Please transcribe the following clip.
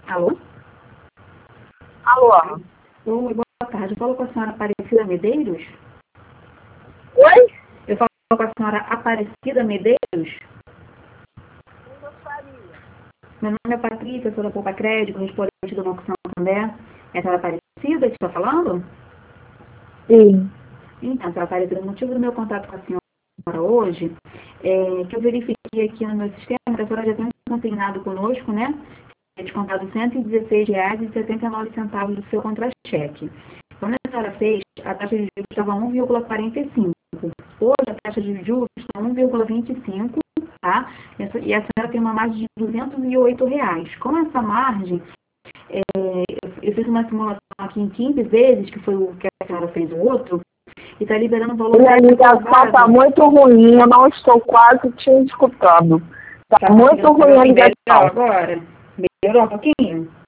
Alô? Alô? Oi, boa tarde. Eu falo com a senhora Aparecida Medeiros? Oi? Eu falo com a senhora Aparecida Medeiros? Meu nome é Patrícia, sou da Poupa Crédito, correspondente do Banco Santander. É a senhora Aparecida que está falando? Sim. Então, senhora Aparecida, o motivo do meu contato com a senhora hoje é que eu verifiquei aqui no meu sistema que a senhora já tem consignado conosco, né? É descontado R$ 116,79 do seu contra-cheque. Quando a senhora fez, a taxa de juros estava 1,45. Hoje a taxa de juros está 1,25, tá? E a senhora tem uma margem de R$ 208. Com essa margem, eu fiz uma simulação aqui em 15 vezes, que foi o que a senhora fez o outro, e está liberando o valor... Minha ligação está muito ruim, eu não estou quase te escutando. Está muito ruim a ligação. Agora? Melhorou um pouquinho?